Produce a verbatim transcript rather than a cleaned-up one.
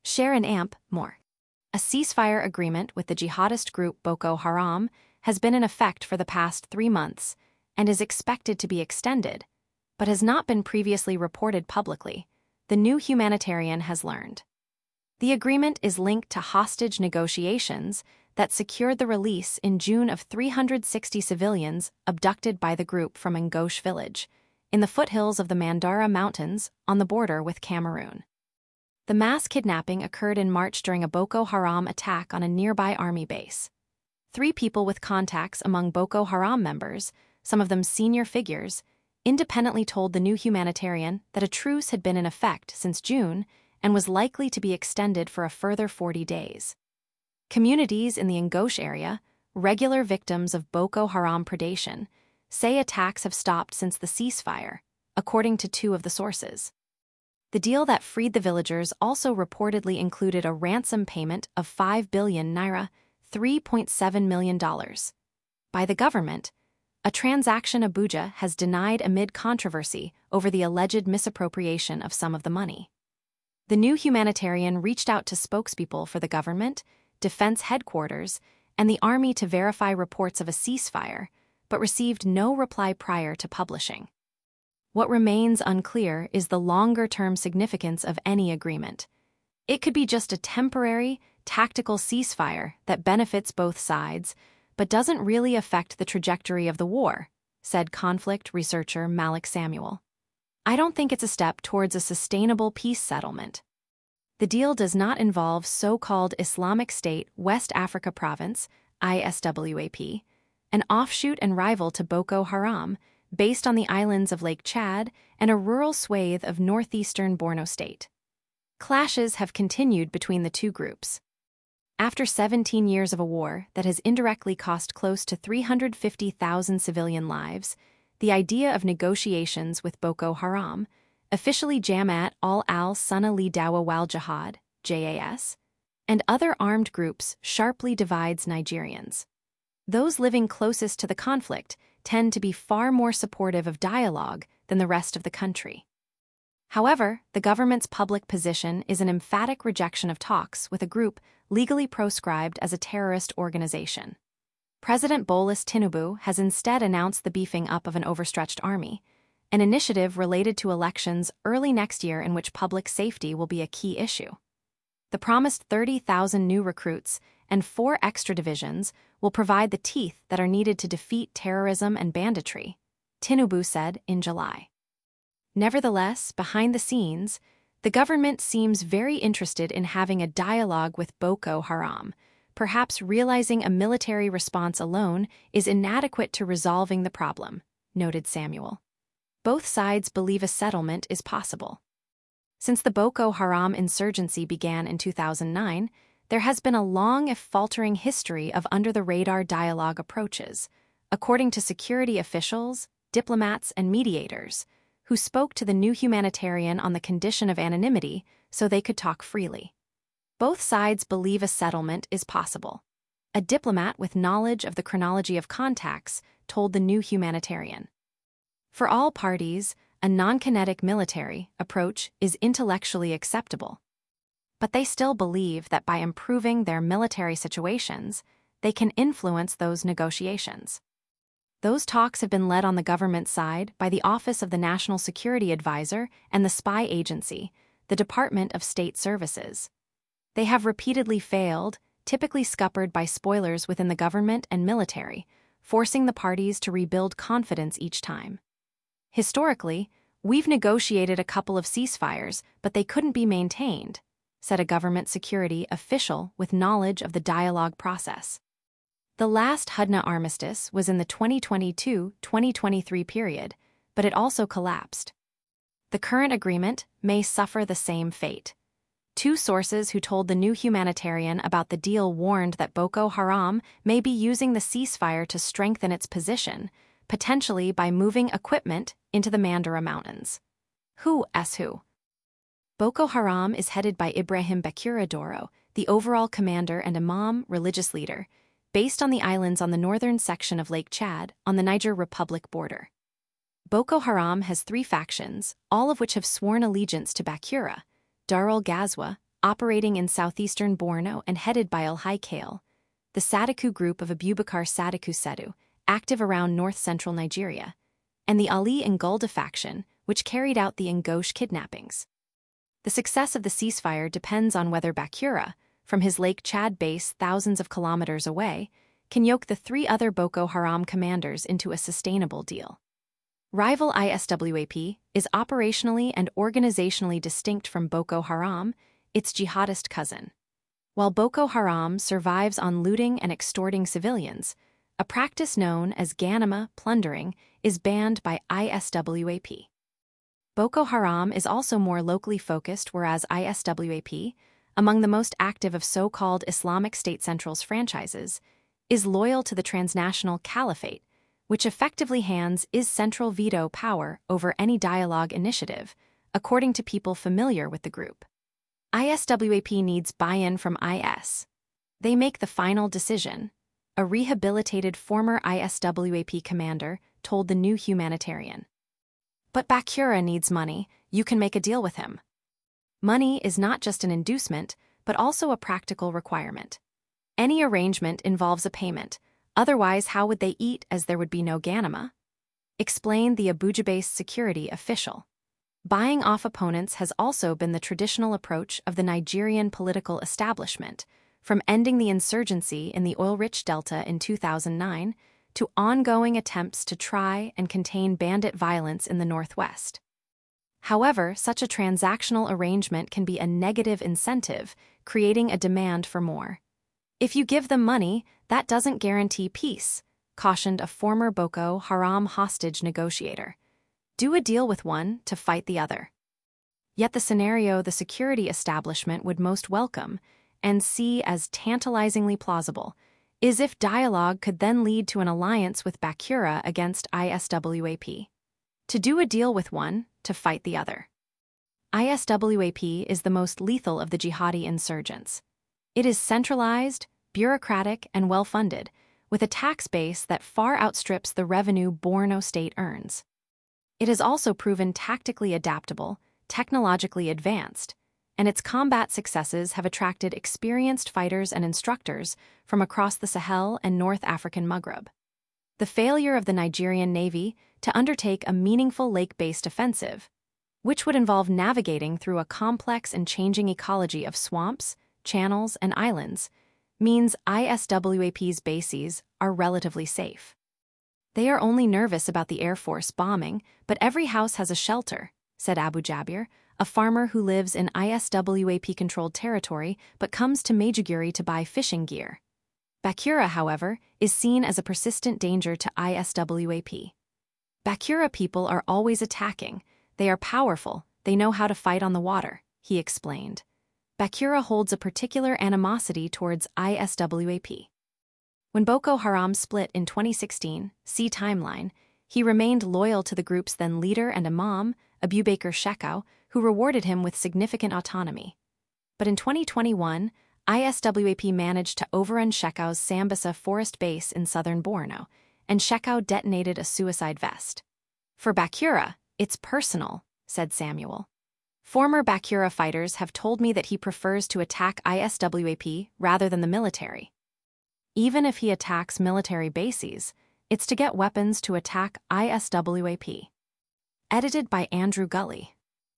Share an amp, more. A ceasefire agreement with the jihadist group Boko Haram has been in effect for the past three months and is expected to be extended, but has not been previously reported publicly, the new humanitarian has learned. The agreement is linked to hostage negotiations that secured the release in June of three hundred sixty civilians abducted by the group from Ngosh village, in the foothills of the Mandara Mountains on the border with Cameroon. The mass kidnapping occurred in March during a Boko Haram attack on a nearby army base. Three people with contacts among Boko Haram members, some of them senior figures, independently told the new humanitarian that a truce had been in effect since June and was likely to be extended for a further forty days. Communities in the Ngosh area, regular victims of Boko Haram predation, say attacks have stopped since the ceasefire, according to two of the sources. The deal that freed the villagers also reportedly included a ransom payment of five billion naira, three point seven million dollars, by the government, a transaction Abuja has denied amid controversy over the alleged misappropriation of some of the money. The new humanitarian reached out to spokespeople for the government, defense headquarters, and the army to verify reports of a ceasefire, but received no reply prior to publishing. What remains unclear is the longer-term significance of any agreement. It could be just a temporary, tactical ceasefire that benefits both sides, but doesn't really affect the trajectory of the war, said conflict researcher Malik Samuel. I don't think it's a step towards a sustainable peace settlement. The deal does not involve so-called Islamic State West Africa Province, I S W A P, an offshoot and rival to Boko Haram, based on the islands of Lake Chad and a rural swathe of northeastern Borno State. Clashes have continued between the two groups. After seventeen years of a war that has indirectly cost close to three hundred fifty thousand civilian lives, the idea of negotiations with Boko Haram, officially Jamaat al-Sunnah li Dawa wal Jihad, J A S, and other armed groups sharply divides Nigerians. Those living closest to the conflict tend to be far more supportive of dialogue than the rest of the country. However, the government's public position is an emphatic rejection of talks with a group legally proscribed as a terrorist organization. President Bola Tinubu has instead announced the beefing up of an overstretched army, an initiative related to elections early next year in which public safety will be a key issue. The promised thirty thousand new recruits and four extra divisions will provide the teeth that are needed to defeat terrorism and banditry, Tinubu said in July. Nevertheless, behind the scenes, the government seems very interested in having a dialogue with Boko Haram, perhaps realizing a military response alone is inadequate to resolving the problem, noted Samuel. Both sides believe a settlement is possible. Since the Boko Haram insurgency began in two thousand nine, there has been a long if faltering history of under-the-radar dialogue approaches, according to security officials, diplomats, and mediators, who spoke to the new humanitarian on the condition of anonymity so they could talk freely. Both sides believe a settlement is possible. A diplomat with knowledge of the chronology of contacts told the new humanitarian. For all parties, a non-kinetic military approach is intellectually acceptable. But they still believe that by improving their military situations, they can influence those negotiations. Those talks have been led on the government side by the Office of the National Security Advisor and the spy agency, the Department of State Services. They have repeatedly failed, typically scuppered by spoilers within the government and military, forcing the parties to rebuild confidence each time. Historically, we've negotiated a couple of ceasefires, but they couldn't be maintained, said a government security official with knowledge of the dialogue process. The last Hudna armistice was in the twenty twenty-two twenty twenty-three period, but it also collapsed. The current agreement may suffer the same fate. Two sources who told the new humanitarian about the deal warned that Boko Haram may be using the ceasefire to strengthen its position, potentially by moving equipment into the Mandara Mountains. Who is who? Boko Haram is headed by Ibrahim Bakura Doro, the overall commander and imam religious leader, based on the islands on the northern section of Lake Chad on the Niger Republic border. Boko Haram has three factions, all of which have sworn allegiance to Bakura: Darul Ghazwa, operating in southeastern Borno and headed by Al-Haikale, the Sadiku group of Abubakar Sadiku Sedu, active around north-central Nigeria, and the Ali and Gulda faction, which carried out the Ngosh kidnappings. The success of the ceasefire depends on whether Bakura, from his Lake Chad base thousands of kilometers away, can yoke the three other Boko Haram commanders into a sustainable deal. Rival I S W A P is operationally and organizationally distinct from Boko Haram, its jihadist cousin. While Boko Haram survives on looting and extorting civilians, a practice known as Ghanima plundering is banned by I S W A P. Boko Haram is also more locally focused, whereas I S W A P, among the most active of so-called Islamic State Central's franchises, is loyal to the transnational caliphate, which effectively hands is central veto power over any dialogue initiative, according to people familiar with the group. I S W A P needs buy-in from I S. They make the final decision, a rehabilitated former I S W A P commander told the New Humanitarian. But Bakura needs money, you can make a deal with him. Money is not just an inducement, but also a practical requirement. Any arrangement involves a payment, otherwise how would they eat as there would be no Ghanima? Explained the Abuja-based security official. Buying off opponents has also been the traditional approach of the Nigerian political establishment, from ending the insurgency in the oil-rich Delta in two thousand nine to ongoing attempts to try and contain bandit violence in the Northwest. However, such a transactional arrangement can be a negative incentive, creating a demand for more. If you give them money, that doesn't guarantee peace, cautioned a former Boko Haram hostage negotiator. Do a deal with one to fight the other. Yet the scenario the security establishment would most welcome and see as tantalizingly plausible is if dialogue could then lead to an alliance with Bakura against I S W A P. To do a deal with one to fight the other. I S W A P is the most lethal of the jihadi insurgents. It is centralized, bureaucratic, and well-funded, with a tax base that far outstrips the revenue Borno state earns. It has also proven tactically adaptable, technologically advanced, and its combat successes have attracted experienced fighters and instructors from across the Sahel and North African Maghreb. The failure of the Nigerian Navy to undertake a meaningful lake-based offensive, which would involve navigating through a complex and changing ecology of swamps, channels, and islands, means I S W A P's bases are relatively safe. They are only nervous about the Air Force bombing, but every house has a shelter, said Abu Jabir, a farmer who lives in I S W A P-controlled territory but comes to Maiduguri to buy fishing gear. Bakura, however, is seen as a persistent danger to I S W A P. Bakura people are always attacking. They are powerful, they know how to fight on the water, he explained. Bakura holds a particular animosity towards I S W A P. When Boko Haram split in twenty sixteen, see timeline, he remained loyal to the group's then leader and imam, Abubakar Shekau, who rewarded him with significant autonomy. But in twenty twenty-one, I S W A P managed to overrun Shekau's Sambisa forest base in southern Borno, and Shekau detonated a suicide vest. For Bakura, it's personal, said Samuel. Former Bakura fighters have told me that he prefers to attack I S W A P rather than the military. Even if he attacks military bases, it's to get weapons to attack I S W A P. Edited by Andrew Gully.